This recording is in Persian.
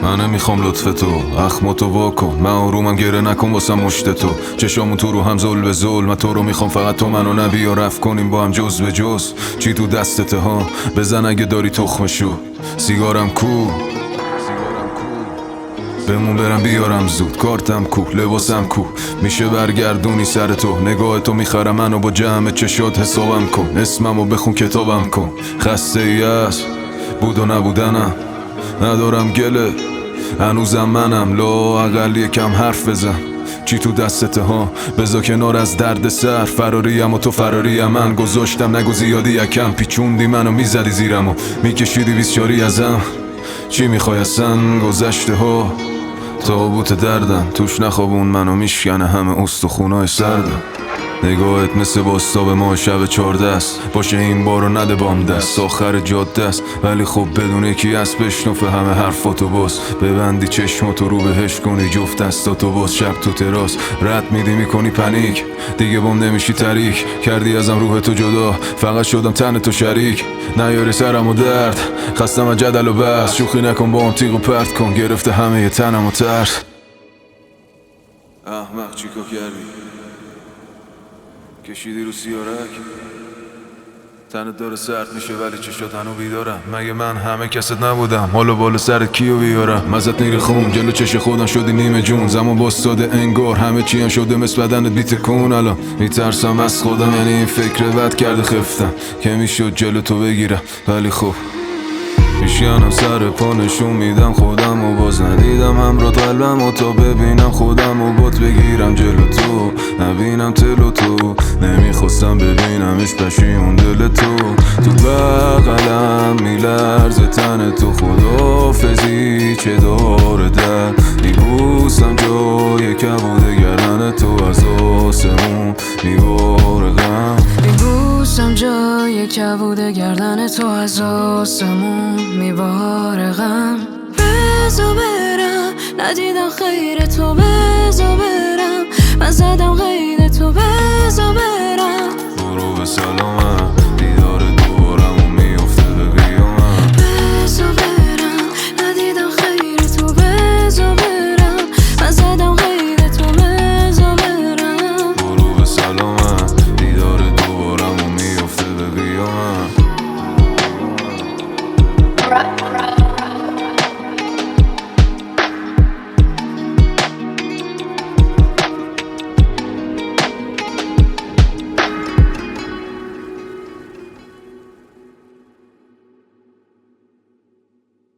من نمیخوام لطف تو، اخماتو واکن، من آرومم گره نکن واسم مشت تو. چشامون تو رو هم زل به زل، من تو رو میخوام فقط تو منو نبی یا رفت کنیم با هم جز به جز. چی تو دستته ها بزن اگه داری تخمشو. سیگارم کو بمون برم بیارم زود، کارتم کو لباسم کو، میشه برگردونی سر تو. نگاه تو میخرم منو با جمع چشات حسابم کن، اسممو بخون کتابم کن. خسته ای است بود و نبودنم، ندارم گله هنوزم منم، لااقل یکم حرف بزن. چی تو دستته ها بذار کنار از درد سر، فراریم و تو فراریم من، گذاشتم نگو زیادی یکم، پیچوندی منو میزدی زیرم و میکشیدی بیسچاری ازم. چی میخوای اصلا گذشته ها تابوت دردم، توش نخوابون منو میشکنه همه استخونای سردم. نگاهت مثل باستاب ما شب 14 است، باشه این بارو نده بام دست، آخر جاده است ولی خب بدون یکی هست بشنفه همه حرفاتو باز. ببندی چشماتو رو بهش کنی جفت دستاتو باز، شب تو تراس رد میدی میکنی پنیک، دیگه بام نمیشی تریک، کردی ازم روح تو جدا فقط شدم تن تو شریک. نیاری سرم و درد خستم از جدل و بس، شوخی نکن با هم تیغ و پرت کن، گرفته همه ی تنم و ترس. احمق چیکار کردی؟ کشیدی رو سیارک، تنت داره سرد میشه ولی چشات هنو بیدارم. مگه من همه کست نبودم؟ حالا بالا سرت کیو بیارم؟ مزت نیره خون جلو چش خودم شدی نیمه جون، زمان باستاده انگار همه چی هم شده مثل بدنت بیتکون. الان میترسم از خودم، یعنی این فکر بد کرده خفتم که میشد جلو تو بگیرم ولی خب میشکنم سر پا نشون میدم خودم و باز ندیدم همراه قلبم و تا ببینم خودم و بات بگیرم جلو تو، نبینم تلو تو، نمیخواستم ببینمش پشیمون دل تو. تو بغلم میلرزه تن تو، خداحافظی چه داره در میبوسم جای کبوده گردن تو، از آسمون میباره غم، میبوسم جای کبوده گردن تو، از آسمون میباره غم. بذار برم ندیدم خیر تو، بذار برم